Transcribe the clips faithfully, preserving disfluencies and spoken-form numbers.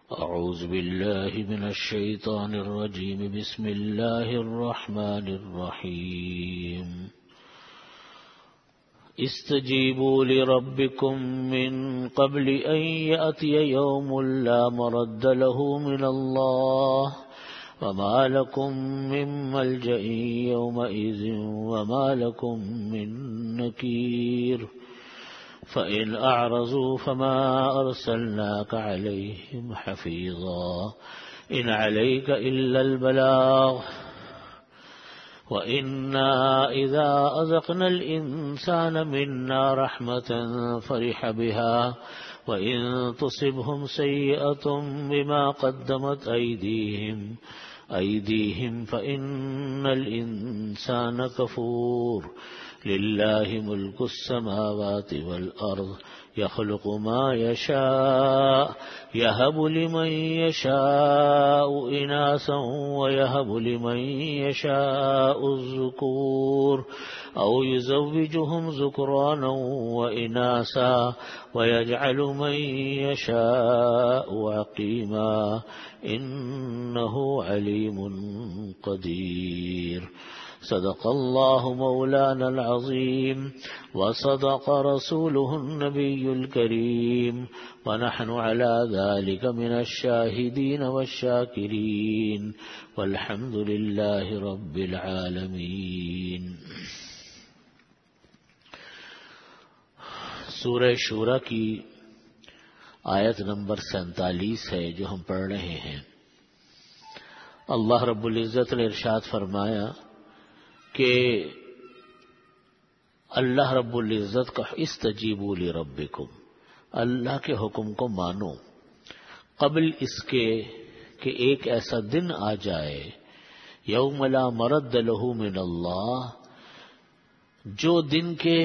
أعوذ بالله من الشيطان الرجيم. بسم الله الرحمن الرحيم. استجيبوا لربكم من قبل أن يأتي يوم لا مرد له من الله وما لكم من ملجأ يومئذ وما لكم من نكير. فإن أعرضوا فما أرسلناك عليهم حفيظا إن عليك إلا البلاغ وإنا إذا أذقنا الإنسان منا رحمة فرح بها وإن تصبهم سيئة بما قدمت أيديهم أيديهم فإن الإنسان كفور. لله ملك السماوات والأرض يخلق ما يشاء يهب لمن يشاء إناثا ويهب لمن يشاء الذكور أو يزوجهم ذكرانا وإناثا ويجعل من يشاء عقيما إنه عليم قدير. صدق الله مولانا العظيم وصدق رسوله النبي الكريم ونحن على ذلك من الشاهدين والشاكرين والحمد لله رب العالمين. سورہ شورى کی آیت نمبر سینتالیس ہے جو ہم پڑھ رہے ہیں. اللہ رب العزت نے ارشاد فرمایا کہ اللہ رب العزت کا استجیبوا لربکم، اللہ کے حکم کو مانو قبل اس کے کہ ایک ایسا دن آ جائے یوم لا مرد لہ من اللہ، جو دن کے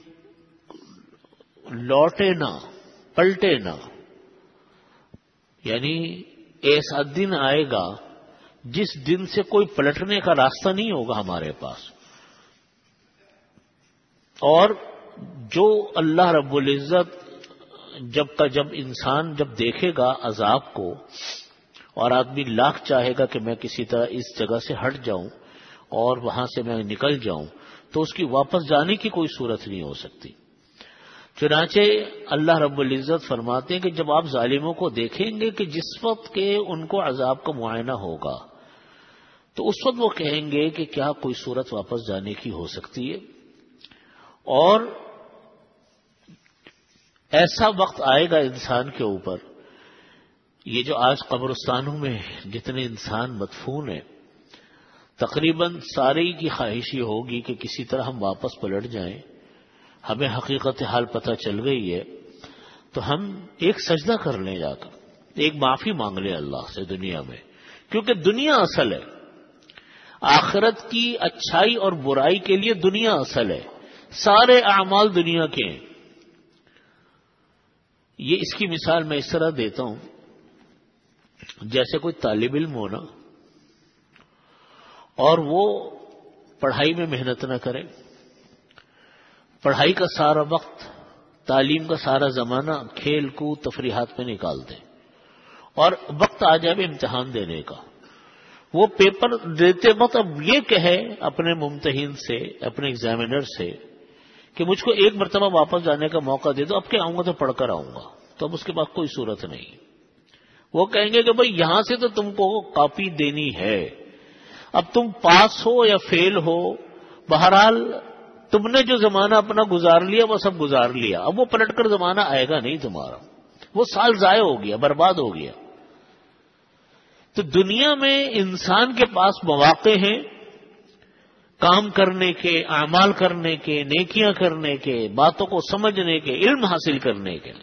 لوٹے نہ پلٹے نہ، یعنی ایسا دن آئے گا جس دن سے کوئی پلٹنے کا راستہ نہیں ہوگا ہمارے پاس. اور جو اللہ رب العزت جب کا جب انسان جب دیکھے گا عذاب کو اور آدمی لاکھ چاہے گا کہ میں کسی طرح اس جگہ سے ہٹ جاؤں اور وہاں سے میں نکل جاؤں تو اس کی واپس جانے کی کوئی صورت نہیں ہو سکتی. چنانچہ اللہ رب العزت فرماتے ہیں کہ جب آپ ظالموں کو دیکھیں گے کہ جس وقت کے ان کو عذاب کا معائنہ ہوگا تو اس وقت وہ کہیں گے کہ کیا کوئی صورت واپس جانے کی ہو سکتی ہے. اور ایسا وقت آئے گا انسان کے اوپر، یہ جو آج قبرستانوں میں جتنے انسان مدفون ہیں تقریباً سارے کی خواہش یہ ہوگی کہ کسی طرح ہم واپس پلٹ جائیں. ہمیں حقیقت حال پتہ چل گئی ہے تو ہم ایک سجدہ کر لیں، جا کر ایک معافی مانگ لیں اللہ سے دنیا میں، کیونکہ دنیا اصل ہے. آخرت کی اچھائی اور برائی کے لیے دنیا اصل ہے، سارے اعمال دنیا کے ہیں. یہ اس کی مثال میں اس طرح دیتا ہوں، جیسے کوئی طالب علم ہونا اور وہ پڑھائی میں محنت نہ کرے، پڑھائی کا سارا وقت، تعلیم کا سارا زمانہ کھیل کود تفریحات میں نکال دے اور وقت آ جائے امتحان دینے کا. وہ پیپر دیتے وقت اب یہ کہے اپنے ممتحن سے، اپنے ایگزامینر سے کہ مجھ کو ایک مرتبہ واپس جانے کا موقع دے دو، اب کیا آؤں گا تو پڑھ کر آؤں گا، تو اب اس کے پاس کوئی صورت نہیں. وہ کہیں گے کہ بھئی یہاں سے تو تم کو کاپی دینی ہے، اب تم پاس ہو یا فیل ہو، بہرحال تم نے جو زمانہ اپنا گزار لیا وہ سب گزار لیا، اب وہ پلٹ کر زمانہ آئے گا نہیں تمہارا، وہ سال ضائع ہو گیا، برباد ہو گیا. تو دنیا میں انسان کے پاس مواقع ہیں کام کرنے کے، اعمال کرنے کے، نیکیاں کرنے کے، باتوں کو سمجھنے کے، علم حاصل کرنے کے.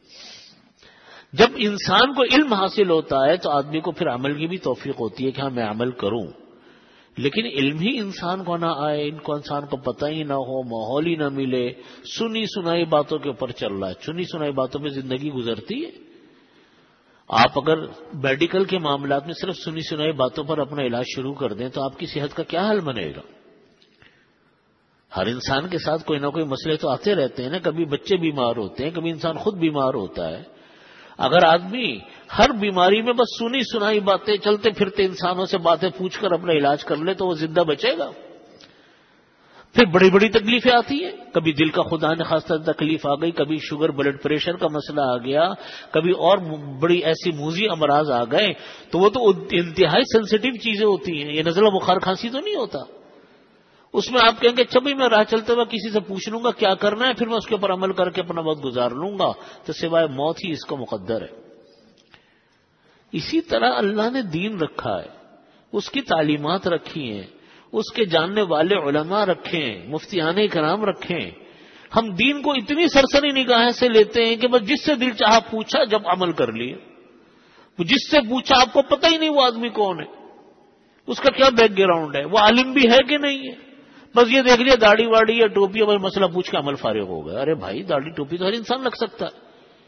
جب انسان کو علم حاصل ہوتا ہے تو آدمی کو پھر عمل کی بھی توفیق ہوتی ہے کہ ہاں میں عمل کروں. لیکن علم ہی انسان کو نہ آئے، ان کو انسان کو پتہ ہی نہ ہو، ماحول ہی نہ ملے، سنی سنائی باتوں کے اوپر چل رہا ہے، سنی سنائی باتوں میں زندگی گزرتی ہے. آپ اگر میڈیکل کے معاملات میں صرف سنی سنائی باتوں پر اپنا علاج شروع کر دیں تو آپ کی صحت کا کیا حل بنے گا؟ ہر انسان کے ساتھ کوئی نہ کوئی مسئلے تو آتے رہتے ہیں نا، کبھی بچے بیمار ہوتے ہیں، کبھی انسان خود بیمار ہوتا ہے. اگر آدمی ہر بیماری میں بس سنی سنائی باتیں چلتے پھرتے انسانوں سے باتیں پوچھ کر اپنا علاج کر لے تو وہ زندہ بچے گا؟ پھر بڑی بڑی تکلیفیں آتی ہیں، کبھی دل کا خدا نے خاص تکلیف آ گئی، کبھی شوگر بلڈ پریشر کا مسئلہ آ گیا، کبھی اور بڑی ایسی موذی امراض آ گئے، تو وہ تو انتہائی سینسیٹیو چیزیں ہوتی ہیں. یہ نزلہ بخار کھانسی تو نہیں ہوتا، اس میں آپ کہیں گے اچھا بھائی میں راہ چلتے ہوئے کسی سے پوچھ لوں گا کیا کرنا ہے، پھر میں اس کے اوپر عمل کر کے اپنا وقت گزار لوں گا، تو سوائے موت ہی اس کا مقدر ہے. اسی طرح اللہ نے دین رکھا ہے، اس کی تعلیمات رکھی ہیں، اس کے جاننے والے علماء رکھیں، مفتیان کرام رکھیں. ہم دین کو اتنی سرسری نگاہ سے لیتے ہیں کہ بس جس سے دل چاہا پوچھا، جب عمل کر لیے. جس سے پوچھا آپ کو پتہ ہی نہیں وہ آدمی کون ہے، اس کا کیا بیک گراؤنڈ ہے، وہ عالم بھی ہے کہ نہیں ہے. بس یہ دیکھ لیا داڑھی واڑی یا ٹوپی اور مسئلہ پوچھ کے عمل فارغ ہو گیا. ارے بھائی داڑھی ٹوپی تو ہر انسان رکھ سکتا ہے.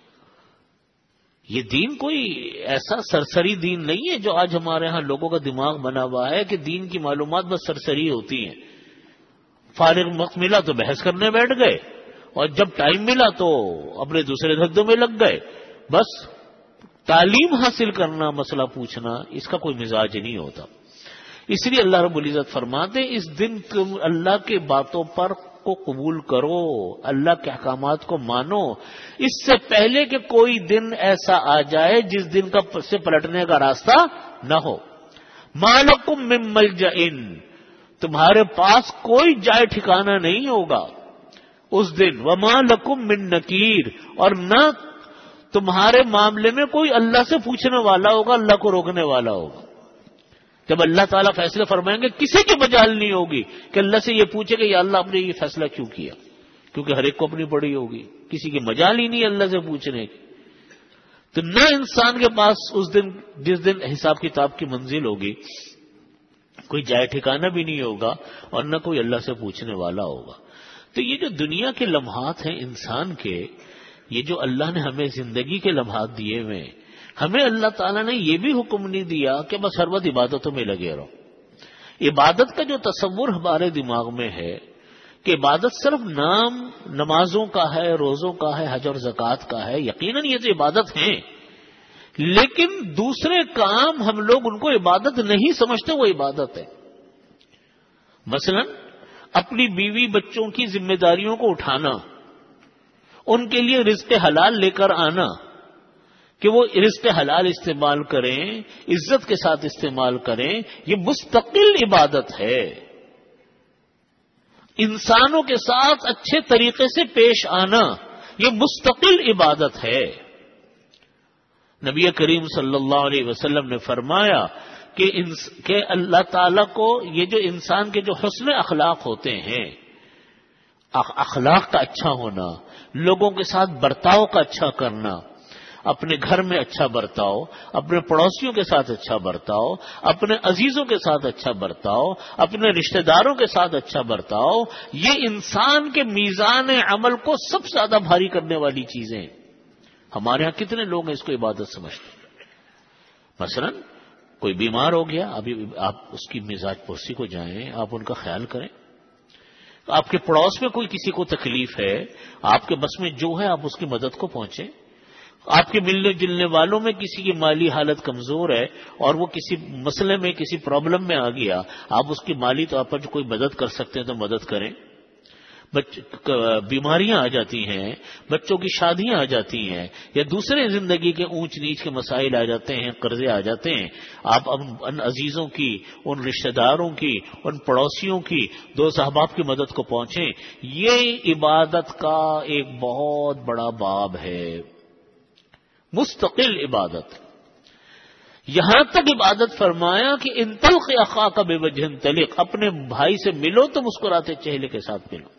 یہ دین کوئی ایسا سرسری دین نہیں ہے جو آج ہمارے ہاں لوگوں کا دماغ بنا ہوا ہے کہ دین کی معلومات بس سرسری ہوتی ہیں. فارغ وقت ملا تو بحث کرنے بیٹھ گئے، اور جب ٹائم ملا تو اپنے دوسرے دھندوں میں لگ گئے. بس تعلیم حاصل کرنا، مسئلہ پوچھنا، اس کا کوئی مزاج نہیں ہوتا. اس لیے اللہ رب العزت فرماتے ہیں اس دن تم اللہ کے باتوں پر کو قبول کرو، اللہ کے احکامات کو مانو، اس سے پہلے کہ کوئی دن ایسا آ جائے جس دن کا سے پلٹنے کا راستہ نہ ہو. ما لکم من ملجأ، تمہارے پاس کوئی جائے ٹھکانہ نہیں ہوگا اس دن. وما لکم من نکیر، اور نہ تمہارے معاملے میں کوئی اللہ سے پوچھنے والا ہوگا، اللہ کو روکنے والا ہوگا. جب اللہ تعالیٰ فیصلے فرمائیں گے کسی کی مجال نہیں ہوگی کہ اللہ سے یہ پوچھے کہ یا اللہ آپ نے یہ فیصلہ کیوں کیا، کیونکہ ہر ایک کو اپنی پڑی ہوگی، کسی کی مجال ہی نہیں اللہ سے پوچھنے کی. تو نہ انسان کے پاس اس دن جس دن حساب کتاب کی منزل ہوگی کوئی جائے ٹھکانہ بھی نہیں ہوگا، اور نہ کوئی اللہ سے پوچھنے والا ہوگا. تو یہ جو دنیا کے لمحات ہیں انسان کے، یہ جو اللہ نے ہمیں زندگی کے لمحات دیے ہوئے، ہمیں اللہ تعالیٰ نے یہ بھی حکم نہیں دیا کہ بس ہر وقت عبادتوں میں لگے رہو. عبادت کا جو تصور ہمارے دماغ میں ہے کہ عبادت صرف نام نمازوں کا ہے، روزوں کا ہے، حج اور زکوٰۃ کا ہے، یقیناً یہ تو عبادت ہیں، لیکن دوسرے کام ہم لوگ ان کو عبادت نہیں سمجھتے، وہ عبادت ہے. مثلا اپنی بیوی بچوں کی ذمہ داریوں کو اٹھانا، ان کے لیے رزق حلال لے کر آنا کہ وہ رزق حلال استعمال کریں، عزت کے ساتھ استعمال کریں، یہ مستقل عبادت ہے. انسانوں کے ساتھ اچھے طریقے سے پیش آنا، یہ مستقل عبادت ہے. نبی کریم صلی اللہ علیہ وسلم نے فرمایا کہ کہ اللہ تعالیٰ کو یہ جو انسان کے جو حسن اخلاق ہوتے ہیں، اخلاق کا اچھا ہونا، لوگوں کے ساتھ برتاؤ کا اچھا کرنا، اپنے گھر میں اچھا برتاؤ، اپنے پڑوسیوں کے ساتھ اچھا برتاؤ، اپنے عزیزوں کے ساتھ اچھا برتاؤ، اپنے رشتہ داروں کے ساتھ اچھا برتاؤ، یہ انسان کے میزان عمل کو سب سے زیادہ بھاری کرنے والی چیزیں ہیں. ہمارے ہاں کتنے لوگ ہیں اس کو عبادت سمجھتے ہیں. مثلا کوئی بیمار ہو گیا، ابھی آپ اس کی مزاج پرسی کو جائیں، آپ ان کا خیال کریں. آپ کے پڑوس میں کوئی کسی کو تکلیف ہے، آپ کے بس میں جو ہے آپ اس کی مدد کو پہنچیں. آپ کے ملنے جلنے والوں میں کسی کی مالی حالت کمزور ہے اور وہ کسی مسئلے میں کسی پرابلم میں آ گیا، آپ اس کی مالی طور پر جو کوئی مدد کر سکتے ہیں تو مدد کریں. بیماریاں آ جاتی ہیں، بچوں کی شادیاں آ جاتی ہیں، یا دوسرے زندگی کے اونچ نیچ کے مسائل آ جاتے ہیں، قرضے آ جاتے ہیں، آپ ان عزیزوں کی، ان رشتہ داروں کی، ان پڑوسیوں کی، دوست احباب کی مدد کو پہنچیں. یہ عبادت کا ایک بہت بڑا باب ہے، مستقل عبادت. یہاں تک عبادت فرمایا کہ ان تلق اخاک بوجہ طلق، اپنے بھائی سے ملو تو مسکراتے چہرے کے ساتھ ملو.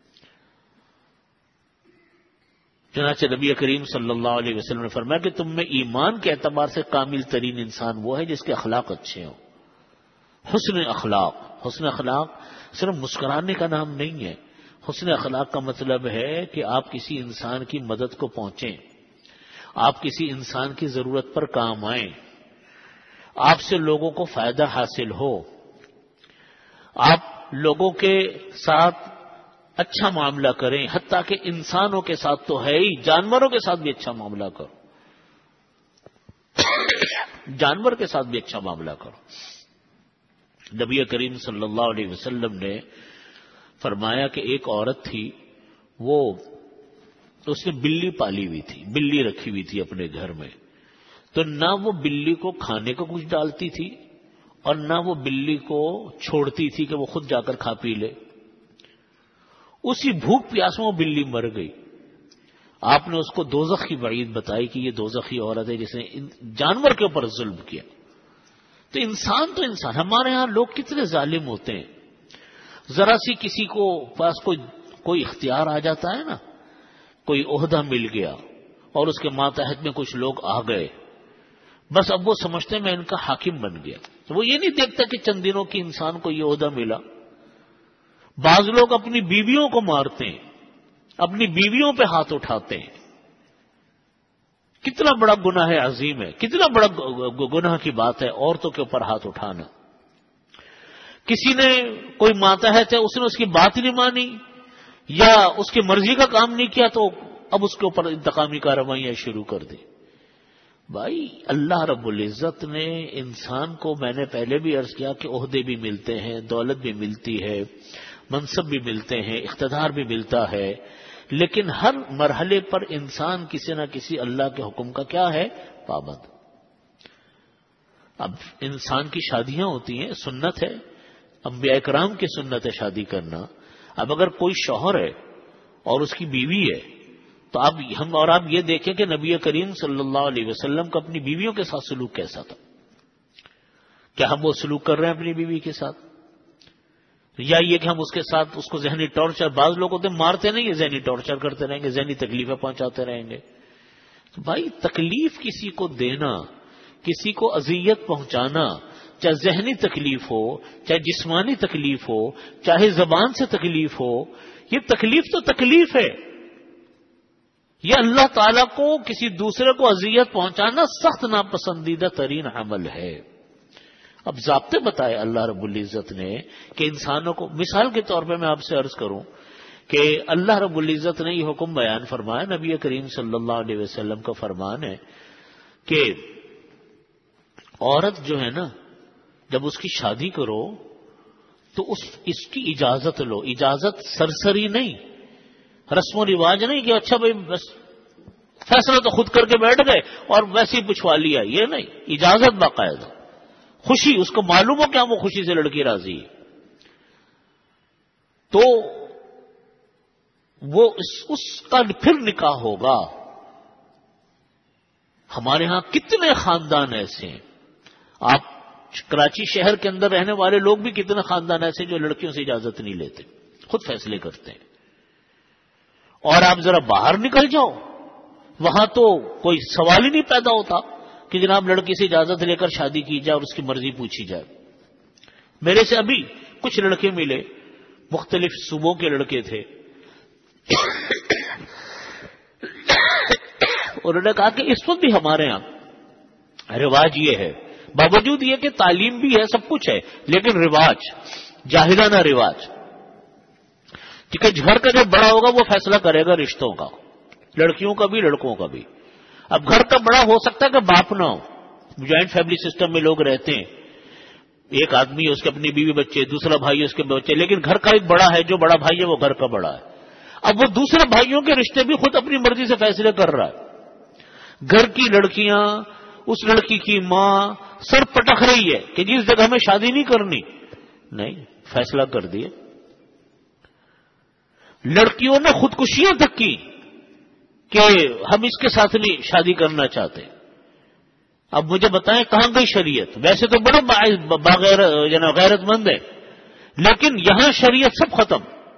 چنانچہ نبی کریم صلی اللہ علیہ وسلم نے فرمایا کہ تم میں ایمان کے اعتبار سے کامل ترین انسان وہ ہے جس کے اخلاق اچھے ہوں. حسن اخلاق، حسن اخلاق صرف مسکرانے کا نام نہیں ہے. حسن اخلاق کا مطلب ہے کہ آپ کسی انسان کی مدد کو پہنچیں، آپ کسی انسان کی ضرورت پر کام آئیں، آپ سے لوگوں کو فائدہ حاصل ہو، آپ لوگوں کے ساتھ اچھا معاملہ کریں، حتیٰ کہ انسانوں کے ساتھ تو ہے ہی، جانوروں کے ساتھ بھی اچھا معاملہ کرو. جانور کے ساتھ بھی اچھا معاملہ کرو۔ نبی کریم صلی اللہ علیہ وسلم نے فرمایا کہ ایک عورت تھی، وہ اس نے بلی پالی ہوئی تھی، بلی رکھی ہوئی تھی اپنے گھر میں، تو نہ وہ بلی کو کھانے کو کچھ ڈالتی تھی اور نہ وہ بلی کو چھوڑتی تھی کہ وہ خود جا کر کھا پی لے۔ اسی بھوک پیاس میں وہ بلی مر گئی۔ آپ نے اس کو دوزخ کی وعید بتائی کہ یہ دوزخی عورت ہے جس نے جانور کے اوپر ظلم کیا۔ تو انسان تو انسان، ہمارے ہاں لوگ کتنے ظالم ہوتے ہیں، ذرا سی کسی کو پاس کوئی کوئی اختیار آ جاتا ہے نا، کوئی عہدہ مل گیا اور اس کے ماتحت میں کچھ لوگ آ گئے، بس اب وہ سمجھتے ہیں میں ان کا حاکم بن گیا۔ تو وہ یہ نہیں دیکھتا کہ چند دنوں کی انسان کو یہ عہدہ ملا۔ بعض لوگ اپنی بیویوں کو مارتے ہیں، اپنی بیویوں پہ ہاتھ اٹھاتے ہیں۔ کتنا بڑا گناہ عظیم ہے، کتنا بڑا گناہ کی بات ہے عورتوں کے اوپر ہاتھ اٹھانا۔ کسی نے کوئی ماتحت ہے، اس نے اس کی بات نہیں مانی یا اس کی مرضی کا کام نہیں کیا تو اب اس کے اوپر انتقامی کارروائیاں شروع کر دی۔ بھائی اللہ رب العزت نے انسان کو، میں نے پہلے بھی عرض کیا کہ عہدے بھی ملتے ہیں، دولت بھی ملتی ہے، منصب بھی ملتے ہیں، اقتدار بھی ملتا ہے، لیکن ہر مرحلے پر انسان کسی نہ کسی اللہ کے حکم کا کیا ہے، پابند۔ اب انسان کی شادیاں ہوتی ہیں، سنت ہے، انبیاء کرام کی سنت ہے شادی کرنا۔ اب اگر کوئی شوہر ہے اور اس کی بیوی ہے تو اب ہم اور آپ یہ دیکھیں کہ نبی کریم صلی اللہ علیہ وسلم کا اپنی بیویوں کے ساتھ سلوک کیسا تھا۔ کیا ہم وہ سلوک کر رہے ہیں اپنی بیوی کے ساتھ، یا یہ کہ ہم اس کے ساتھ اس کو ذہنی ٹارچر، بعض لوگ ہوتے مارتے نہیں ہیں، ذہنی ٹارچر کرتے رہیں گے، ذہنی تکلیفیں پہنچاتے رہیں گے۔ تو بھائی تکلیف کسی کو دینا، کسی کو اذیت پہنچانا، چاہے ذہنی تکلیف ہو، چاہے جسمانی تکلیف ہو، چاہے زبان سے تکلیف ہو، یہ تکلیف تو تکلیف ہے۔ یہ اللہ تعالیٰ کو کسی دوسرے کو اذیت پہنچانا سخت ناپسندیدہ ترین عمل ہے۔ اب ضابطے بتائے اللہ رب العزت نے کہ انسانوں کو، مثال کے طور پہ میں آپ سے عرض کروں کہ اللہ رب العزت نے یہ حکم بیان فرمایا، نبی کریم صلی اللہ علیہ وسلم کا فرمان ہے کہ عورت جو ہے نا، جب اس کی شادی کرو تو اس اس کی اجازت لو۔ اجازت سرسری نہیں، رسم و رواج نہیں کہ اچھا بھائی بس فیصلہ تو خود کر کے بیٹھ گئے اور ویسے ہی پچھوا لیا، یہ نہیں، اجازت باقاعدہ، خوشی، اس کو معلوم ہو کیا وہ خوشی سے لڑکی راضی ہے تو وہ اس, اس کا پھر نکاح ہوگا۔ ہمارے ہاں کتنے خاندان ایسے ہیں، آپ کراچی شہر کے اندر رہنے والے لوگ بھی کتنے خاندان ایسے جو لڑکیوں سے اجازت نہیں لیتے، خود فیصلے کرتے ہیں۔ اور آپ ذرا باہر نکل جاؤ، وہاں تو کوئی سوال ہی نہیں پیدا ہوتا کہ جناب لڑکی سے اجازت لے کر شادی کی جائے اور اس کی مرضی پوچھی جائے۔ میرے سے ابھی کچھ لڑکے ملے، مختلف صوبوں کے لڑکے تھے، انہوں نے کہا کہ اس وقت بھی ہمارے ہاں رواج یہ ہے، باوجود یہ کہ تعلیم بھی ہے، سب کچھ ہے، لیکن رواج، جاہلانہ رواج، کیونکہ گھر کا جو بڑا ہوگا وہ فیصلہ کرے گا رشتوں کا، لڑکیوں کا بھی لڑکوں کا بھی۔ اب گھر کا بڑا ہو سکتا ہے کہ باپ نہ ہو، جوائنٹ فیملی سسٹم میں لوگ رہتے ہیں، ایک آدمی ہے، اس کے اپنی بیوی بچے، دوسرا بھائی ہے، اس کے بچے، لیکن گھر کا ایک بڑا ہے، جو بڑا بھائی ہے وہ گھر کا بڑا ہے۔ اب وہ دوسرے بھائیوں کے رشتے بھی خود اپنی مرضی سے فیصلے کر رہا ہے۔ گھر کی لڑکیاں، اس لڑکی کی ماں سر پٹک رہی ہے کہ جس جگہ میں شادی نہیں کرنی، نہیں، فیصلہ کر دیا۔ لڑکیوں نے خودکشیاں تک کی کہ ہم اس کے ساتھ نہیں شادی کرنا چاہتے۔ اب مجھے بتائیں کہاں گئی شریعت؟ ویسے تو بڑے باغیر غیرت مند ہے، لیکن یہاں شریعت سب ختم۔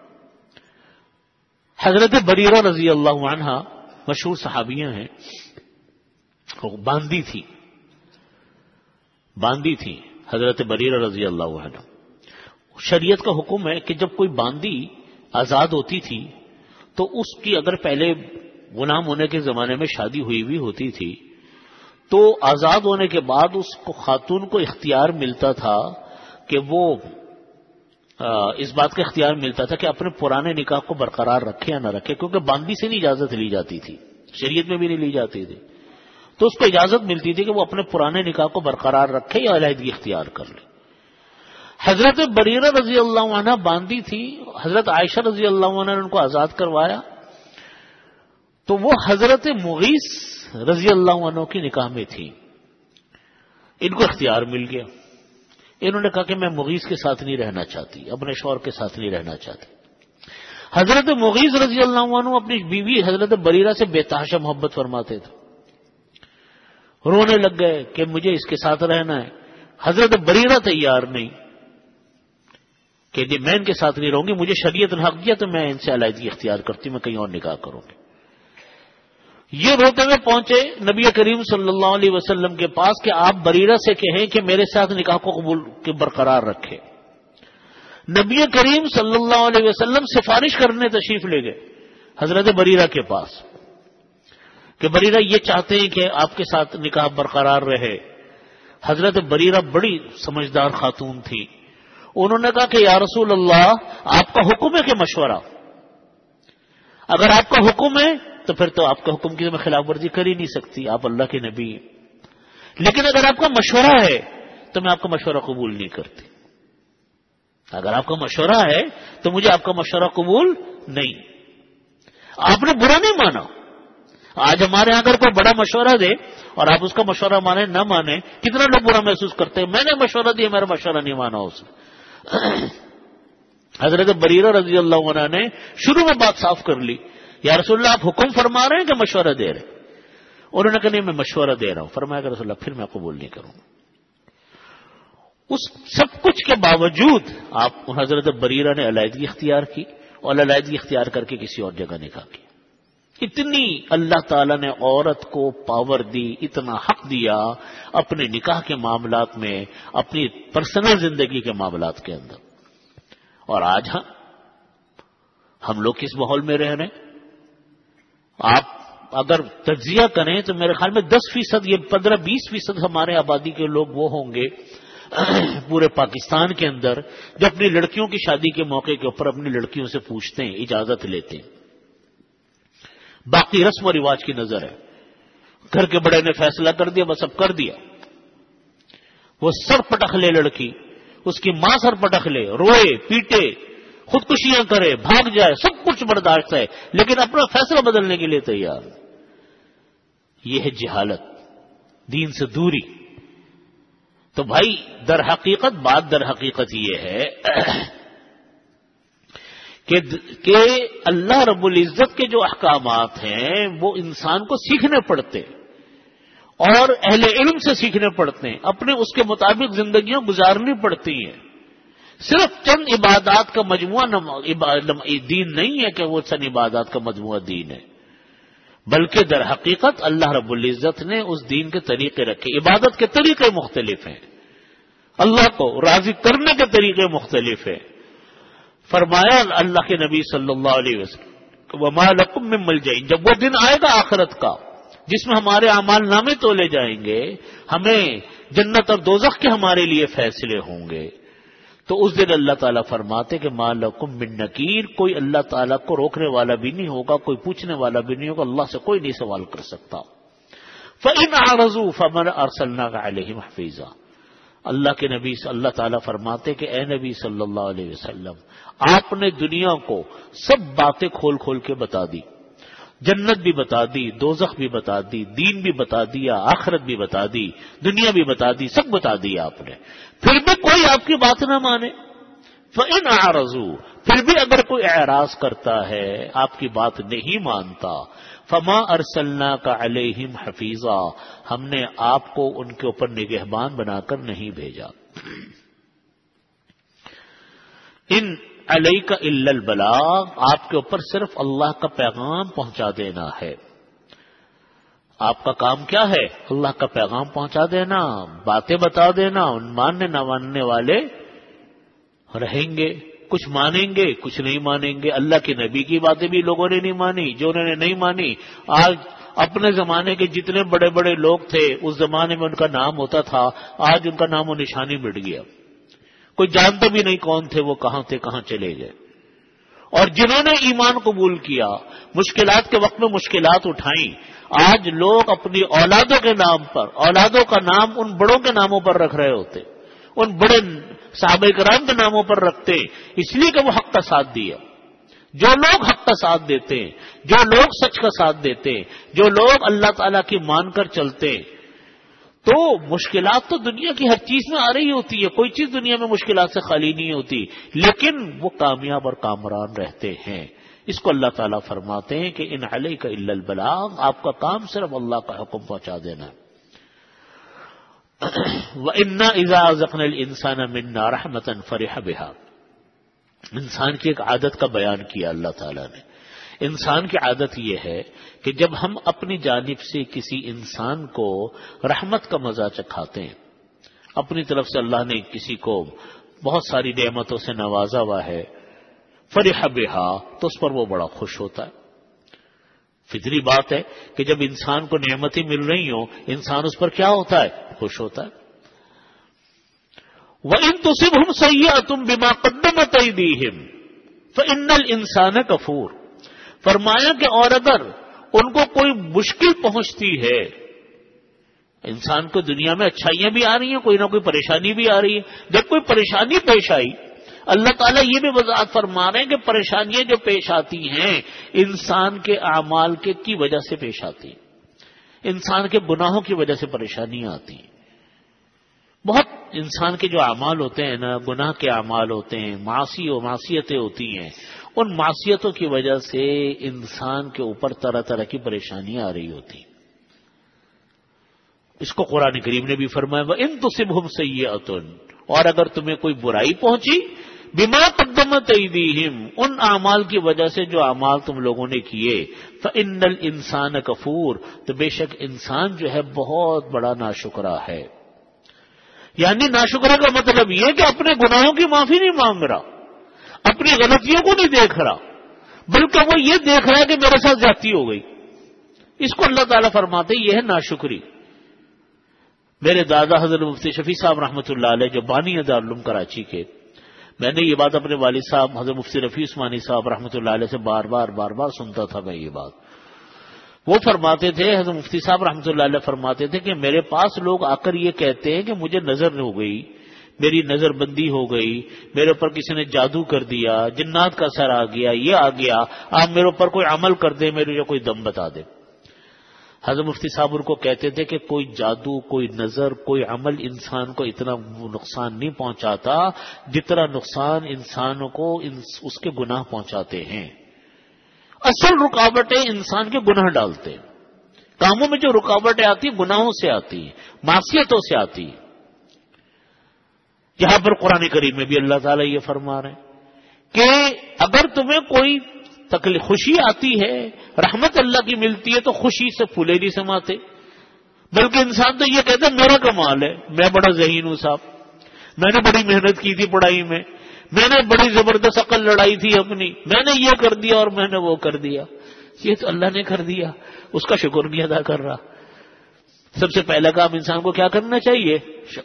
حضرت بریرہ رضی اللہ عنہا مشہور صحابیہ ہیں، باندی تھی باندی تھی حضرت بریرہ رضی اللہ عنہ۔ شریعت کا حکم ہے کہ جب کوئی باندی آزاد ہوتی تھی تو اس کی اگر پہلے غلام ہونے کے زمانے میں شادی ہوئی بھی ہوتی تھی تو آزاد ہونے کے بعد اس کو خاتون کو اختیار ملتا تھا کہ وہ اس بات کا اختیار ملتا تھا کہ اپنے پرانے نکاح کو برقرار رکھے یا نہ رکھے، کیونکہ باندی سے نہیں اجازت لی جاتی تھی، شریعت میں بھی نہیں لی جاتی تھی۔ تو اس کو اجازت ملتی تھی کہ وہ اپنے پرانے نکاح کو برقرار رکھے یا علیحدگی اختیار کر لے. حضرت بریرہ رضی اللہ عنہ باندھی تھی، حضرت عائشہ رضی اللہ عنہ نے ان کو آزاد کروایا، تو وہ حضرت مغیث رضی اللہ عنہ کی نکاح میں تھی. ان کو اختیار مل گیا. انہوں نے کہا کہ میں مغیث کے ساتھ نہیں رہنا چاہتی، اپنے شوہر کے ساتھ نہیں رہنا چاہتی. حضرت مغیث رضی اللہ عنہ اپنی بیوی حضرت بریرہ سے بے تحاشا محبت فرماتے تھے. رونے لگ گئے کہ مجھے اس کے ساتھ رہنا ہے. حضرت بریرہ تیار نہیں کہ جی میں ان کے ساتھ نہیں رہوں گی، مجھے شریعت نے حق دیا تو میں ان سے علیحدگی اختیار کرتی ہوں، میں کہیں اور نکاح کروں گی. یہ روتے ہوئے پہنچے نبی کریم صلی اللہ علیہ وسلم کے پاس کہ آپ بریرہ سے کہیں کہ میرے ساتھ نکاح کو قبول کے برقرار رکھے. نبی کریم صلی اللہ علیہ وسلم سفارش کرنے تشریف لے گئے حضرت بریرہ کے پاس کہ بریرہ یہ چاہتے ہیں کہ آپ کے ساتھ نکاح برقرار رہے. حضرت بریرہ بڑی سمجھدار خاتون تھی. انہوں نے کہا کہ یا رسول اللہ آپ کا حکم ہے کہ مشورہ؟ اگر آپ کا حکم ہے تو پھر تو آپ کے حکم کی میں خلاف ورزی کر ہی نہیں سکتی، آپ اللہ کے نبی ہیں. لیکن اگر آپ کا مشورہ ہے تو میں آپ کا مشورہ قبول نہیں کرتی. اگر آپ کا مشورہ ہے تو مجھے آپ کا مشورہ قبول نہیں. آپ نے برا نہیں مانا. آج ہمارے یہاں اگر کوئی بڑا مشورہ دے اور آپ اس کا مشورہ مانے نہ مانے، کتنا لوگ برا محسوس کرتے ہیں، میں نے مشورہ دیا میرا مشورہ نہیں مانا اس نے. حضرت بریرہ رضی اللہ عنہ نے شروع میں بات صاف کر لی، یا رسول اللہ آپ حکم فرما رہے ہیں کہ مشورہ دے رہے ہیں؟ انہوں نے کہا نہیں میں مشورہ دے رہا ہوں. فرمایا کہ رسول اللہ پھر میں قبول نہیں کروں گا. اس سب کچھ کے باوجود آپ حضرت بریرہ نے علیحدگی اختیار کی اور علیحدگی اختیار کر کے کسی اور جگہ نکاح کی. اتنی اللہ تعالیٰ نے عورت کو پاور دی، اتنا حق دیا اپنے نکاح کے معاملات میں، اپنی پرسنل زندگی کے معاملات کے اندر. اور آج ہم ہم لوگ کس ماحول میں رہ رہے ہیں؟ آپ اگر تجزیہ کریں تو میرے خیال میں دس فیصد یہ پندرہ بیس فیصد ہمارے آبادی کے لوگ وہ ہوں گے پورے پاکستان کے اندر جو اپنی لڑکیوں کی شادی کے موقع کے اوپر اپنی لڑکیوں سے پوچھتے ہیں، اجازت لیتے ہیں. باقی رسم و رواج کی نظر ہے. گھر کے بڑے نے فیصلہ کر دیا، بس اب کر دیا. وہ سر پٹخ لے لڑکی، اس کی ماں سر پٹخ لے، روئے پیٹے، خودکشیاں کرے، بھاگ جائے، سب کچھ برداشت ہے، لیکن اپنا فیصلہ بدلنے کے لیے تیار. یہ ہے جہالت، دین سے دوری. تو بھائی در حقیقت بات در حقیقت یہ ہے کہ اللہ رب العزت کے جو احکامات ہیں وہ انسان کو سیکھنے پڑتے اور اہل علم سے سیکھنے پڑتے ہیں، اپنے اس کے مطابق زندگیاں گزارنی پڑتی ہیں. صرف چند عبادات کا مجموعہ دین نہیں ہے کہ وہ چند عبادات کا مجموعہ دین ہے، بلکہ در حقیقت اللہ رب العزت نے اس دین کے طریقے رکھے. عبادت کے طریقے مختلف ہیں، اللہ کو راضی کرنے کے طریقے مختلف ہیں. فرمایا اللہ کے نبی صلی اللہ علیہ وسلم وَمَا لَكُم مِّن مَلْجَإٍ، جب وہ دن آئے گا آخرت کا جس میں ہمارے اعمال نامے تولے جائیں گے، ہمیں جنت اور دوزخ کے ہمارے لیے فیصلے ہوں گے، تو اس دن اللہ تعالیٰ فرماتے کہ مَا لَكُم مِّن نَكِيرٍ، کوئی اللہ تعالیٰ کو روکنے والا بھی نہیں ہوگا، کوئی پوچھنے والا بھی نہیں ہوگا، اللہ سے کوئی نہیں سوال کر سکتا. فَإِنْ أَعْرَضُوا فَمَا أَرْسَلْنَاكَ عَلَيْهِمْ حَفِيظًا. اللہ کے نبی اللہ تعالیٰ فرماتے کہ اے نبی صلی اللہ علیہ وسلم آپ نے دنیا کو سب باتیں کھول کھول کے بتا دی، جنت بھی بتا دی، دوزخ بھی بتا دی، دین بھی بتا دیا، آخرت بھی بتا دی، دنیا بھی بتا دی، سب بتا دیا آپ نے، پھر بھی کوئی آپ کی بات نہ مانے. فَإِنْ أَعْرَضُوا، پھر بھی اگر کوئی اعراض کرتا ہے، آپ کی بات نہیں مانتا، فَمَا أَرْسَلْنَاكَ عَلَيْهِمْ حَفِيظًا، ہم نے آپ کو ان کے اوپر نگہبان بنا کر نہیں بھیجا. ان علیک الا البلاغ، آپ کے اوپر صرف اللہ کا پیغام پہنچا دینا ہے. آپ کا کام کیا ہے؟ اللہ کا پیغام پہنچا دینا، باتیں بتا دینا. ان ماننے نہ ماننے والے رہیں گے، کچھ مانیں گے کچھ نہیں مانیں گے. اللہ کے نبی کی باتیں بھی لوگوں نے نہیں مانی، جو انہوں نے نہیں مانی. آج اپنے زمانے کے جتنے بڑے بڑے لوگ تھے اس زمانے میں ان کا نام ہوتا تھا، آج ان کا نام و نشانی مٹ گیا، کوئی جانتا بھی نہیں کون تھے وہ، کہاں تھے کہاں چلے گئے. اور جنہوں نے ایمان قبول کیا، مشکلات کے وقت میں مشکلات اٹھائیں، آج لوگ اپنی اولادوں کے نام پر، اولادوں کا نام ان بڑوں کے ناموں پر رکھ رہے ہوتے، ان بڑے صحابہ کرام کے ناموں پر رکھتے، اس لیے کہ وہ حق کا ساتھ دیا۔ جو لوگ حق کا ساتھ دیتے، جو لوگ سچ کا ساتھ دیتے، جو لوگ اللہ تعالیٰ کی مان کر چلتے، تو مشکلات تو دنیا کی ہر چیز میں آ رہی ہوتی ہے، کوئی چیز دنیا میں مشکلات سے خالی نہیں ہوتی، لیکن وہ کامیاب اور کامران رہتے ہیں۔ اس کو اللہ تعالیٰ فرماتے ہیں کہ ان علیک الا البلاغ، آپ کا کام صرف اللہ کا حکم پہنچا دینا ہے۔ وَإِنَّا إِذَا أَذَقْنَا الْإِنسَانَ مِنَّا رَحْمَةً فَرِحَ بِهَا۔ انسان کی ایک عادت کا بیان کیا اللہ تعالیٰ نے۔ انسان کی عادت یہ ہے کہ جب ہم اپنی جانب سے کسی انسان کو رحمت کا مزہ چکھاتے ہیں، اپنی طرف سے اللہ نے کسی کو بہت ساری نعمتوں سے نوازا ہوا ہے، فرح بہا، تو اس پر وہ بڑا خوش ہوتا ہے۔ فطری بات ہے کہ جب انسان کو نعمتیں مل رہی ہوں، انسان اس پر کیا ہوتا ہے؟ خوش ہوتا ہے۔ وَإِن تُصِبْهُمْ سَيِّئَةٌ بِمَا قَدَّمَتْ أَيْدِيهِمْ فَإِنَّ الْإِنسَانَ كَفُورٌ۔ فرمایا کہ اور اگر ان کو کوئی مشکل پہنچتی ہے، انسان کو دنیا میں اچھائیاں بھی آ رہی ہیں، کوئی نہ کوئی پریشانی بھی آ رہی ہے، جب کوئی پریشانی پیش آئی، اللہ تعالیٰ یہ بھی وضاحت فرما رہے ہیں کہ پریشانیاں جو پیش آتی ہیں انسان کے اعمال کے کی وجہ سے پیش آتی ہیں، انسان کے گناہوں کی وجہ سے پریشانیاں آتی ہیں۔ بہت انسان کے جو اعمال ہوتے ہیں نا، گناہ کے اعمال ہوتے ہیں، معاصی و معصیتیں ہوتی ہیں، ان معصیتوں کی وجہ سے انسان کے اوپر طرح طرح کی پریشانیاں آ رہی ہوتی ہیں۔ اس کو قرآن کریم نے بھی فرمایا وَإِن تُصِبْهُمْ سَيِّئَةٌ، اور اگر تمہیں کوئی برائی پہنچی، بِمَا قَدَّمَتْ أَيْدِيهِمْ، ان اعمال کی وجہ سے جو اعمال تم لوگوں نے کیے، فَإِنَّ الْإِنسَانَ كَفُورٌ، تو بے شک انسان جو ہے بہت بڑا ناشکرا ہے۔ یعنی ناشکرا کا مطلب یہ کہ اپنے گناہوں کی معافی نہیں مانگ رہا، اپنی غلطیوں کو نہیں دیکھ رہا، بلکہ وہ یہ دیکھ رہا ہے کہ میرے ساتھ زیادتی ہو گئی۔ اس کو اللہ تعالیٰ فرماتے یہ ہے ناشکری۔ میرے دادا حضرت مفتی شفیع صاحب رحمۃ اللہ علیہ جو بانی دارالعلوم کراچی کے، میں نے یہ بات اپنے والد صاحب حضرت مفتی رفیع عثمانی صاحب رحمۃ اللہ علیہ سے بار بار بار بار سنتا تھا میں یہ بات۔ وہ فرماتے تھے، حضرت مفتی صاحب رحمۃ اللہ علیہ فرماتے تھے کہ میرے پاس لوگ آ کر یہ کہتے ہیں کہ مجھے نظر ہو گئی، میری نظر بندی ہو گئی، میرے اوپر کسی نے جادو کر دیا، جنات کا اثر آ گیا، یہ آ گیا، آپ میرے اوپر کوئی عمل کر دیں، میرے کوئی دم بتا دے۔ حضرت مفتی صاحب ان کو کہتے تھے کہ کوئی جادو، کوئی نظر، کوئی عمل انسان کو اتنا نقصان نہیں پہنچاتا جتنا نقصان انسانوں کو اس کے گناہ پہنچاتے ہیں۔ اصل رکاوٹیں انسان کے گناہ ڈالتے ہیں، کاموں میں جو رکاوٹیں آتی ہیں گناہوں سے آتی ہیں، معصیتوں سے آتی ہیں۔ یہاں پر قرآن کریم میں بھی اللہ تعالیٰ یہ فرما رہے ہیں کہ اگر تمہیں کوئی تکلیف خوشی آتی ہے، رحمت اللہ کی ملتی ہے، تو خوشی سے پھولے نہیں سماتے، بلکہ انسان تو یہ کہتا ہے میرا کمال ہے، میں بڑا ذہین ہوں صاحب، میں نے بڑی محنت کی تھی پڑھائی میں، میں نے بڑی زبردست عقل لڑائی تھی اپنی، میں نے یہ کر دیا اور میں نے وہ کر دیا۔ یہ تو اللہ نے کر دیا، اس کا شکر نہیں ادا کر رہا۔ سب سے پہلا کام انسان کو کیا کرنا چاہیے؟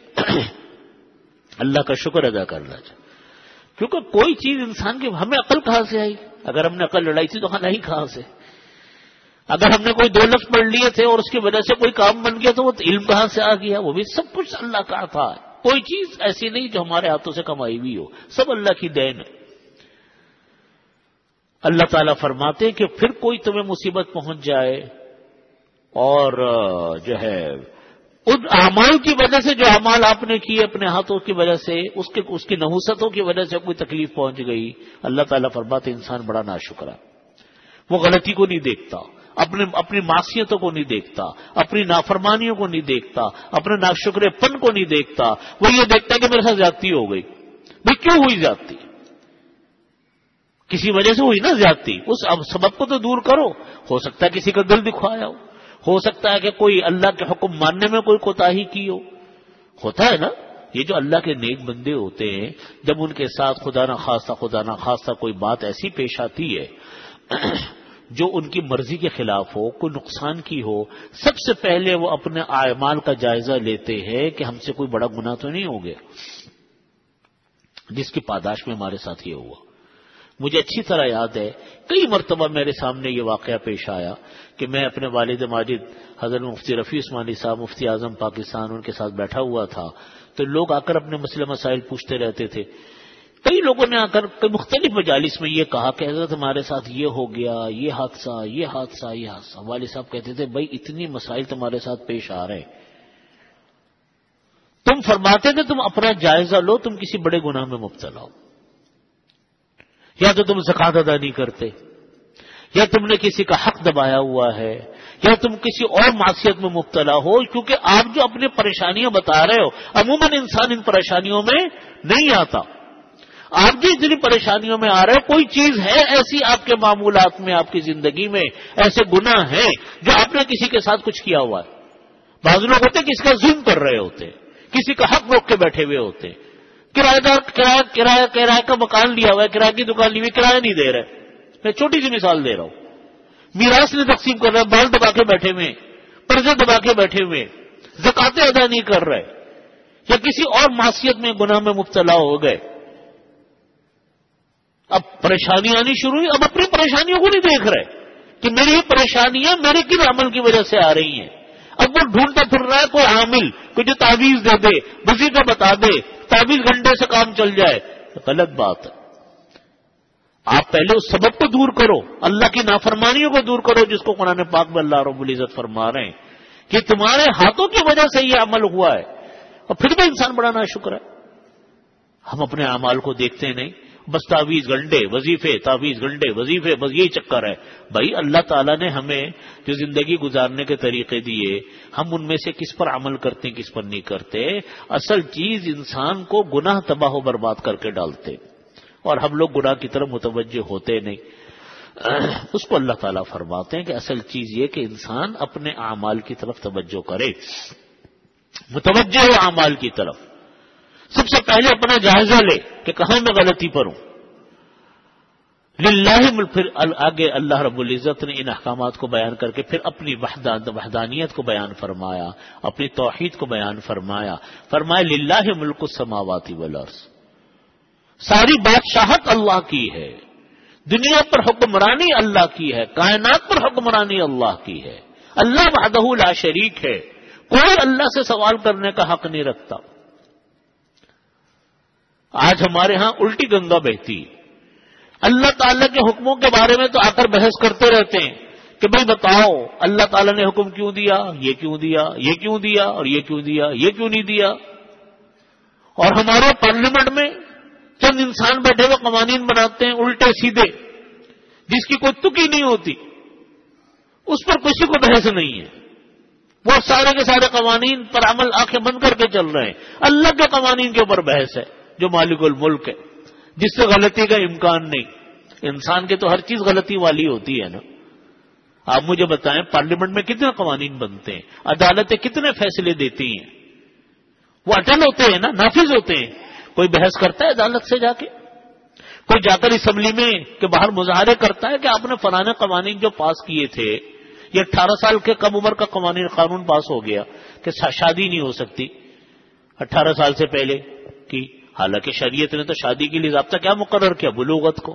اللہ کا شکر ادا کرنا چاہیے، کیونکہ کوئی چیز انسان کی، ہمیں عقل کہاں سے آئی؟ اگر ہم نے عقل لڑائی تھی تو ہی کہاں سے؟ اگر ہم نے کوئی دو لفظ پڑھ لیے تھے اور اس کی وجہ سے کوئی کام بن گیا تو وہ علم کہاں سے آ گیا؟ وہ بھی سب کچھ اللہ کا عطا ہے، کوئی چیز ایسی نہیں جو ہمارے ہاتھوں سے کمائی ہوئی ہو، سب اللہ کی دین ہے۔ اللہ تعالیٰ فرماتے ہیں کہ پھر کوئی تمہیں مصیبت پہنچ جائے اور جو ہے ان اعمال کی وجہ سے، جو اعمال آپ نے کیے اپنے ہاتھوں کی وجہ سے، اس کے اس کی نحوستوں کی وجہ سے کوئی تکلیف پہنچ گئی، اللہ تعالیٰ فرماتے انسان بڑا ناشکرا، وہ غلطی کو نہیں دیکھتا، اپنے اپنی معصیتوں کو نہیں دیکھتا، اپنی نافرمانیوں کو نہیں دیکھتا، اپنے ناشکرے پن کو نہیں دیکھتا، وہ یہ دیکھتا ہے کہ میرے ساتھ زیادتی ہو گئی۔ بھئی کیوں ہوئی زیادتی؟ کسی وجہ سے ہوئی نا زیادتی، اس سبب کو تو دور کرو، ہو سکتا ہے کسی کا دل دکھوایا ہو، ہو سکتا ہے کہ کوئی اللہ کے حکم ماننے میں کوئی کوتاہی کی ہو، ہوتا ہے نا۔ یہ جو اللہ کے نیک بندے ہوتے ہیں، جب ان کے ساتھ خدا نہ خواستہ خدا نہ خواستہ کوئی بات ایسی پیش آتی ہے جو ان کی مرضی کے خلاف ہو، کوئی نقصان کی ہو، سب سے پہلے وہ اپنے اعمال کا جائزہ لیتے ہیں کہ ہم سے کوئی بڑا گناہ تو نہیں ہو گیا جس کی پاداش میں ہمارے ساتھ یہ ہوا۔ مجھے اچھی طرح یاد ہے کئی مرتبہ میرے سامنے یہ واقعہ پیش آیا کہ میں اپنے والد ماجد حضرت مفتی رفیع عثمانی صاحب مفتی اعظم پاکستان ان کے ساتھ بیٹھا ہوا تھا، تو لوگ آ کر اپنے مسئلے مسائل پوچھتے رہتے تھے. کئی لوگوں نے آ کر مختلف مجالس میں یہ کہا کہ حضرت ہمارے ساتھ یہ ہو گیا، یہ حادثہ یہ حادثہ یہ حادثہ. والد صاحب کہتے تھے بھائی اتنی مسائل تمہارے ساتھ پیش آ رہے ہیں، تم فرماتے تھے تم اپنا جائزہ لو، تم کسی بڑے گناہ میں مبتلا ہو، یا تو تم زکوٰۃ ادا نہیں کرتے، یا تم نے کسی کا حق دبایا ہوا ہے، یا تم کسی اور معصیت میں مبتلا ہو. کیونکہ آپ جو اپنی پریشانیاں بتا رہے ہو عموماً انسان ان پریشانیوں میں نہیں آتا. آپ جو اتنی پریشانیوں میں آ رہے ہیں، کوئی چیز ہے ایسی آپ کے معمولات میں، آپ کی زندگی میں ایسے گناہ ہیں جو آپ نے کسی کے ساتھ کچھ کیا ہوا ہے. بعض لوگ ہوتے کسی کا ظلم کر رہے ہوتے، کسی کا حق روک کے بیٹھے ہوئے ہوتے، کرایہ دار کرایہ کرایہ کرایہ کا مکان لیا ہوا ہے، کرایہ کی دکان لی ہوئی، کرایہ نہیں دے رہے. میں چھوٹی سی مثال دے رہا ہوں. میراث نے تقسیم کر رہا ہے، بال دبا کے بیٹھے ہوئے، قرضے دبا کے بیٹھے ہوئے، زکاتیں ادا نہیں کر رہے، یا کسی اور معصیت میں گناہ میں مبتلا ہو گئے. اب پریشانی آنی شروع ہوئی. اب اپنی پریشانیوں کو نہیں دیکھ رہے کہ میری یہ پریشانیاں میرے کن عمل کی وجہ سے آ رہی ہیں. اب وہ ڈھونڈتا پھر رہا ہے کوئی عامل، کوئی جو تعویذ دے دے، وظیفہ بتا دے، تعویذ گھنٹے سے کام چل جائے. غلط بات ہے. آپ پہلے اس سبب کو دور کرو، اللہ کی نافرمانیوں کو دور کرو، جس کو قرآن پاک میں اللہ رب العزت فرما رہے ہیں کہ تمہارے ہاتھوں کی وجہ سے یہ عمل ہوا ہے. اور پھر بھی انسان بڑا ناشکر ہے. ہم اپنے اعمال کو دیکھتے نہیں، بس تعویذ گنڈے وظیفے، تعویذ گنڈے وظیفے، بس یہی چکر ہے. بھائی اللہ تعالیٰ نے ہمیں جو زندگی گزارنے کے طریقے دیے، ہم ان میں سے کس پر عمل کرتے ہیں کس پر نہیں کرتے. اصل چیز انسان کو گناہ تباہ و برباد کر کے ڈالتے، اور ہم لوگ گناہ کی طرف متوجہ ہوتے نہیں. اس کو اللہ تعالیٰ فرماتے ہیں کہ اصل چیز یہ کہ انسان اپنے اعمال کی طرف توجہ کرے، متوجہ ہو اعمال کی طرف. سب سے پہلے اپنا جائزہ لے کہ کہاں میں غلطی پر ہوں. للہ ملک. پھر آگے اللہ رب العزت نے ان احکامات کو بیان کر کے پھر اپنی وحدانیت کو بیان فرمایا، اپنی توحید کو بیان فرمایا. فرمایا للہ ملک السماوات والارض. ساری بادشاہت اللہ کی ہے، دنیا پر حکمرانی اللہ کی ہے، کائنات پر حکمرانی اللہ کی ہے. اللہ وحدہ لا شریک ہے، کوئی اللہ سے سوال کرنے کا حق نہیں رکھتا. آج ہمارے ہاں الٹی گنگا بہتی. اللہ تعالیٰ کے حکموں کے بارے میں تو آ کر بحث کرتے رہتے ہیں کہ بھائی بتاؤ اللہ تعالیٰ نے حکم کیوں دیا، یہ کیوں دیا، یہ کیوں دیا، اور یہ کیوں دیا، یہ کیوں نہیں دیا. اور ہمارے پارلیمنٹ میں چند انسان بیٹھے ہوئے قوانین بناتے ہیں الٹے سیدھے، جس کی کوئی تکی نہیں ہوتی، اس پر کسی کو بحث نہیں ہے. وہ سارے کے سارے قوانین پر عمل آنکھیں بند کر کے چل رہے ہیں. اللہ کے قوانین کے اوپر بحث ہے جو مالک الملک ہے، جس سے غلطی کا امکان نہیں. انسان کے تو ہر چیز غلطی والی ہوتی ہے نا. آپ مجھے بتائیں پارلیمنٹ میں کتنے قوانین بنتے ہیں، عدالتیں کتنے فیصلے دیتی ہیں، وہ اٹل ہوتے ہیں نا، نافذ ہوتے ہیں. کوئی بحث کرتا ہے عدالت سے جا کے؟ کوئی جا کر اسمبلی میں کہ باہر مظاہرے کرتا ہے کہ آپ نے فلانے قوانین جو پاس کیے تھے، یہ اٹھارہ سال کے کم عمر کا قوانین قانون پاس ہو گیا کہ شادی نہیں ہو سکتی اٹھارہ سال سے پہلے کی. حالانکہ شریعت نے تو شادی کے لیے ضابطہ کیا مقرر کیا؟ بلوغت کو.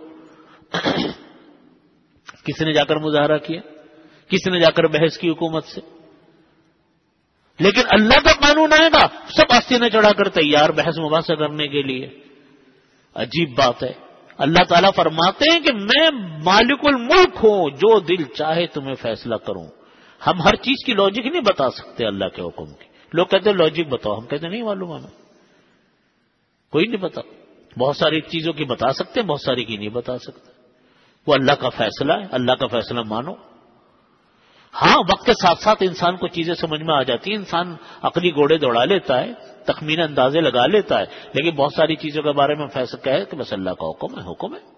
کس نے جا کر مظاہرہ کیا؟ کس نے جا کر بحث کی حکومت سے؟ لیکن اللہ کا قانون آئے گا سب آستینیں چڑھا کر تیار بحث مباحثہ کرنے کے لیے. عجیب بات ہے. اللہ تعالیٰ فرماتے ہیں کہ میں مالک الملک ہوں، جو دل چاہے تمہیں فیصلہ کروں. ہم ہر چیز کی لاجک نہیں بتا سکتے اللہ کے حکم کی. لوگ کہتے ہیں لاجک بتاؤ، ہم کہتے نہیں معلوم ہمیں، کوئی نہیں بتا. بہت ساری چیزوں کی بتا سکتے ہیں، بہت ساری کی نہیں بتا سکتے. وہ اللہ کا فیصلہ ہے، اللہ کا فیصلہ مانو. ہاں وقت کے ساتھ ساتھ انسان کو چیزیں سمجھ میں آ جاتی ہیں، انسان عقلی گھوڑے دوڑا لیتا ہے، تخمینہ اندازے لگا لیتا ہے، لیکن بہت ساری چیزوں کے بارے میں فیصلہ کہے کہ بس اللہ کا حکم ہے، حکم ہے.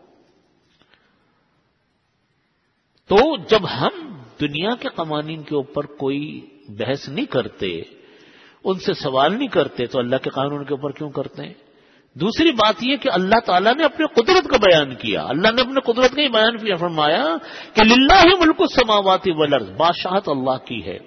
تو جب ہم دنیا کے قوانین کے اوپر کوئی بحث نہیں کرتے، ان سے سوال نہیں کرتے، تو اللہ کے قانون کے اوپر کیوں کرتے ہیں؟ دوسری بات یہ کہ اللہ تعالیٰ نے اپنی قدرت کا بیان کیا. اللہ نے اپنے قدرت کا ہی بیان کیا، فرمایا کہ للہ ملک السماوات والارض. بادشاہت اللہ کی ہے،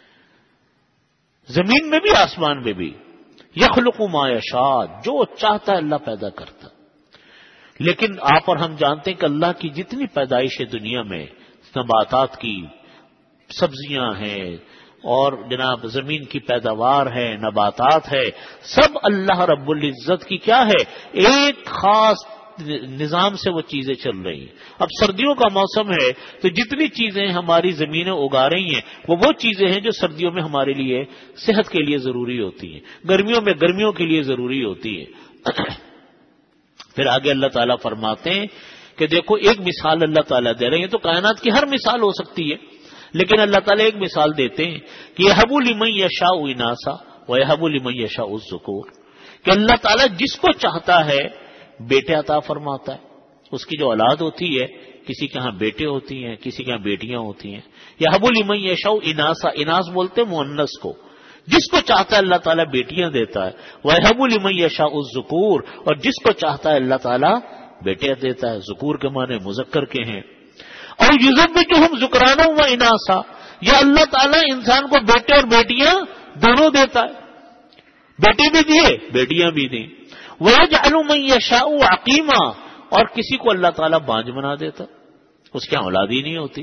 زمین میں بھی آسمان میں بھی. یخلق ما یشاء، جو چاہتا ہے اللہ پیدا کرتا. لیکن آپ اور ہم جانتے ہیں کہ اللہ کی جتنی پیدائش ہے دنیا میں، نباتات کی، سبزیاں ہیں اور جناب زمین کی پیداوار ہے، نباتات ہے، سب اللہ رب العزت کی کیا ہے، ایک خاص نظام سے وہ چیزیں چل رہی ہیں۔ اب سردیوں کا موسم ہے تو جتنی چیزیں ہماری زمینیں اگا رہی ہیں وہ وہ چیزیں ہیں جو سردیوں میں ہمارے لیے صحت کے لیے ضروری ہوتی ہیں، گرمیوں میں گرمیوں کے لیے ضروری ہوتی ہیں۔ پھر آگے اللہ تعالیٰ فرماتے ہیں کہ دیکھو ایک مثال اللہ تعالیٰ دے رہے ہیں، تو کائنات کی ہر مثال ہو سکتی ہے، لیکن اللہ تعالیٰ ایک مثال دیتے ہیں کہ یہب لمن یشاء اناسا ویہب لمن یشاء الذکور، کہ اللہ تعالیٰ جس کو چاہتا ہے بیٹے عطا فرماتا ہے۔ اس کی جو اولاد ہوتی ہے، کسی کے ہاں بیٹے ہوتی ہیں، کسی کے ہاں بیٹیاں ہوتی ہیں۔ یہب لمن یشاء اناسا، اناس بولتے مؤنث کو، جس کو چاہتا ہے اللہ تعالیٰ بیٹیاں دیتا ہے۔ وَيَهَبُ لِمَن يَشَاءُ الذُّكُورَ، اور جس کو چاہتا ہے اللہ تعالیٰ بیٹے دیتا ہے۔ ذکور کے معنی مذکر کے ہیں۔ اور يُزَوِّجُهُمْ ذُكْرَانًا وَإِنَاثًا، یا اللہ تعالیٰ انسان کو بیٹے اور بیٹیاں دونوں دیتا ہے، بیٹے بھی دیے بیٹیاں بھی دی۔ وَيَجْعَلُ مَن يَشَاءُ عَقِيمًا، اور کسی کو اللہ تعالیٰ بانجھ بنا دیتا، اس کی اولاد ہی نہیں ہوتی۔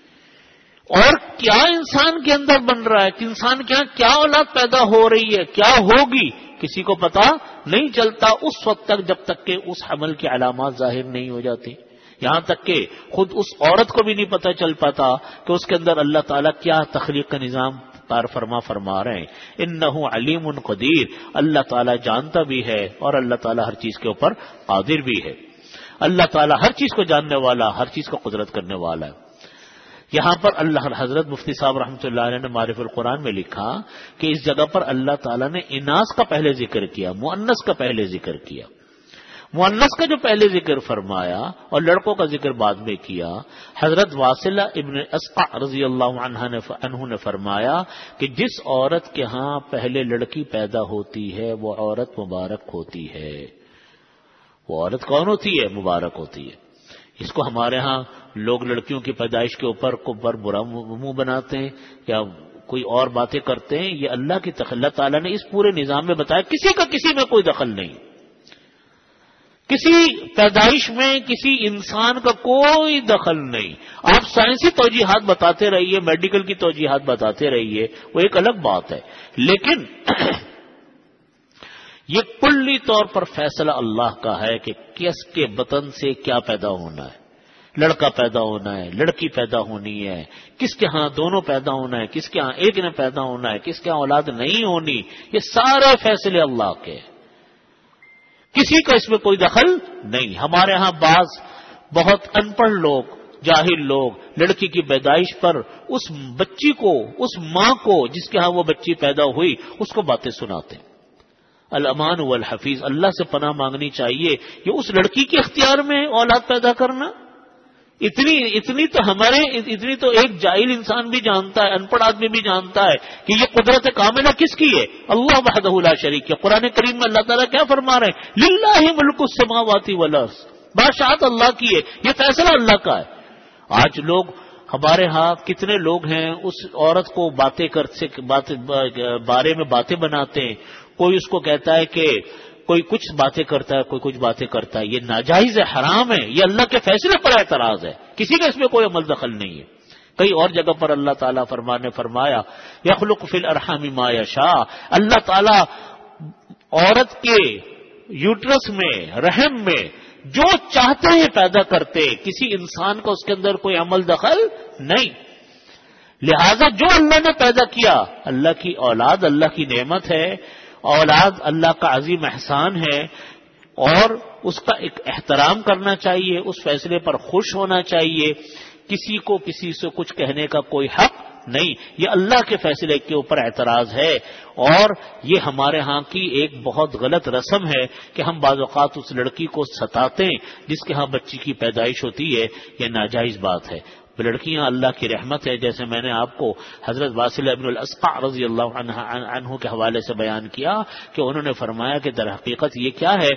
اور کیا انسان کے اندر بن رہا ہے کہ انسان کے یہاں کیا اولاد پیدا ہو رہی ہے، کیا ہوگی، کسی کو پتا نہیں چلتا اس وقت تک جب تک کہ اس حمل کی علامات ظاہر نہیں ہو جاتی۔ یہاں تک کہ خود اس عورت کو بھی نہیں پتا چل پاتا کہ اس کے اندر اللہ تعالیٰ کیا تخلیق کا نظام کار فرما فرما رہے ہیں۔ انہ علیم قدیر، اللہ تعالیٰ جانتا بھی ہے اور اللہ تعالیٰ ہر چیز کے اوپر قادر بھی ہے۔ اللہ تعالیٰ ہر چیز کو جاننے والا، ہر چیز کو قدرت کرنے والا ہے۔ یہاں پر اللہ حضرت مفتی صاحب رحمۃ اللہ علیہ نے معرف القرآن میں لکھا کہ اس جگہ پر اللہ تعالیٰ نے اناث کا پہلے ذکر کیا، مؤنث کا پہلے ذکر کیا۔ مؤنث کا جو پہلے ذکر فرمایا اور لڑکوں کا ذکر بعد میں کیا، حضرت واصلہ ابن اسقع رضی اللہ عنہ نے عنہ نے فرمایا کہ جس عورت کے ہاں پہلے لڑکی پیدا ہوتی ہے وہ عورت مبارک ہوتی ہے۔ وہ عورت کون ہوتی ہے؟ مبارک ہوتی ہے۔ اس کو ہمارے ہاں لوگ لڑکیوں کی پیدائش کے اوپر کو بر برا منہ بناتے ہیں یا کوئی اور باتیں کرتے ہیں، یہ اللہ کی تخلیق، اللہ تعالیٰ نے اس پورے نظام میں بتایا کسی کا کسی میں کوئی دخل نہیں، کسی پیدائش میں کسی انسان کا کوئی دخل نہیں۔ آپ سائنسی توجیحات بتاتے رہیے، میڈیکل کی توجیحات بتاتے رہیے، وہ ایک الگ بات ہے، لیکن یہ کلی طور پر فیصلہ اللہ کا ہے کہ کس کے بطن سے کیا پیدا ہونا ہے، لڑکا پیدا ہونا ہے، لڑکی پیدا ہونی ہے، کس کے ہاں دونوں پیدا ہونا ہے، کس کے ہاں ایک نے پیدا ہونا ہے، کس کے ہاں اولاد نہیں ہونی، یہ سارے فیصلے اللہ کے، کسی کا اس میں کوئی دخل نہیں۔ ہمارے ہاں بعض بہت ان پڑھ لوگ، جاہل لوگ لڑکی کی پیدائش پر اس بچی کو، اس ماں کو جس کے ہاں وہ بچی پیدا ہوئی، اس کو باتیں سناتے ہیں۔ الامان والحفیظ، اللہ سے پناہ مانگنی چاہیے، یہ اس لڑکی کے اختیار میں اولاد پیدا کرنا، اتنی اتنی تو ہمارے اتنی تو ایک جاہل انسان بھی جانتا ہے، ان پڑھ آدمی بھی جانتا ہے کہ یہ قدرت کاملہ کس کی ہے؟ اللہ وحدہ لا شریک ہے۔ قرآن کریم میں اللہ تعالیٰ کیا فرما رہے ہیں؟ للہ ملک السماوات والارض، بادشاہت اللہ کی ہے، یہ فیصلہ اللہ کا ہے۔ آج لوگ ہمارے ہاں کتنے لوگ ہیں اس عورت کو باتیں کرتے بارے میں باتیں بناتے ہیں، کوئی اس کو کہتا ہے کہ کوئی کچھ باتیں کرتا ہے، کوئی کچھ باتیں کرتا ہے، یہ ناجائز ہے، حرام ہے، یہ اللہ کے فیصلے پر اعتراض ہے، کسی کا اس میں کوئی عمل دخل نہیں ہے۔ کئی اور جگہ پر اللہ تعالیٰ فرمانے فرمایا یخلق فی الارحام ما یشاء، اللہ تعالیٰ عورت کے یوٹرس میں، رحم میں جو چاہتے ہیں پیدا کرتے، کسی انسان کا اس کے اندر کوئی عمل دخل نہیں۔ لہذا جو اللہ نے پیدا کیا، اللہ کی اولاد اللہ کی نعمت ہے، اولاد اللہ کا عظیم احسان ہے، اور اس کا ایک احترام کرنا چاہیے، اس فیصلے پر خوش ہونا چاہیے، کسی کو کسی سے کچھ کہنے کا کوئی حق نہیں، یہ اللہ کے فیصلے کے اوپر اعتراض ہے۔ اور یہ ہمارے ہاں کی ایک بہت غلط رسم ہے کہ ہم بعض اوقات اس لڑکی کو ستاتے ہیں جس کے ہاں بچی کی پیدائش ہوتی ہے، یہ ناجائز بات ہے۔ لڑکیاں اللہ کی رحمت ہے، جیسے میں نے آپ کو حضرت واصلہ ابن الاسقع رضی اللہ عنہ عنہ کے حوالے سے بیان کیا کہ انہوں نے فرمایا کہ در حقیقت یہ کیا ہے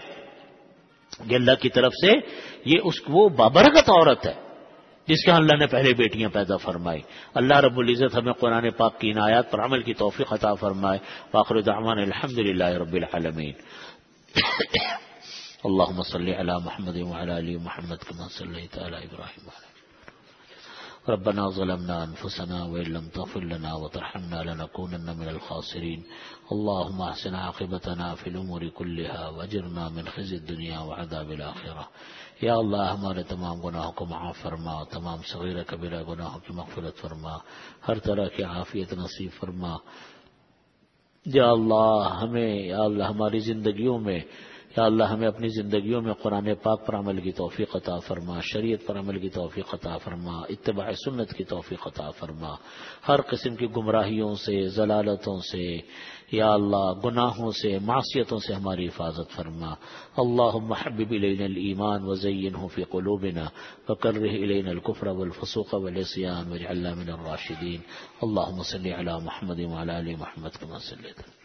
کہ اللہ کی طرف سے یہ اس وہ بابرکت عورت ہے جس کے ہاں اللہ نے پہلے بیٹیاں پیدا فرمائی۔ اللہ رب العزت ہمیں قرآن پاک کی ان آیات پر عمل کی توفیق عطا فرمائے۔ وآخر دعوانا الحمدللہ رب العالمین۔ اللهم صل على محمد وعلى آل محمد كما صليت على إبراهيم وعلى ربنا ظلمنا أنفسنا وإن لم تغفر لنا وترحمنا لنكونن من الخاسرين اللهم احسن عاقبتنا في الأمور كلها واجرنا من خزي الدنيا وعذاب الآخرة. یا اللہ ہمارے تمام گناہوں کو معاف فرما، تمام صغیرہ کبیرہ گناہوں کی مغفرت فرما، ہر طرح کی عافیت نصیب فرما. یا اللہ ہمیں، یا اللہ ہماری زندگیوں میں، یا اللہ ہمیں اپنی زندگیوں میں قرآن پاک پر عمل کی توفیق عطا فرما، شریعت پر عمل کی توفیق عطا فرما، اتباع سنت کی توفیق عطا فرما. ہر قسم کی گمراہیوں سے، ضلالتوں سے، یا اللہ گناہوں سے، معصیتوں سے ہماری حفاظت فرما. اللہم حبب الینا الایمان وزینہ فی قلوبنا وکرہ الینا الکفر والفسوق والعصیان واجعلنا من الراشدین. اللہم صل علی محمد وعلی آل محمد کما صلیت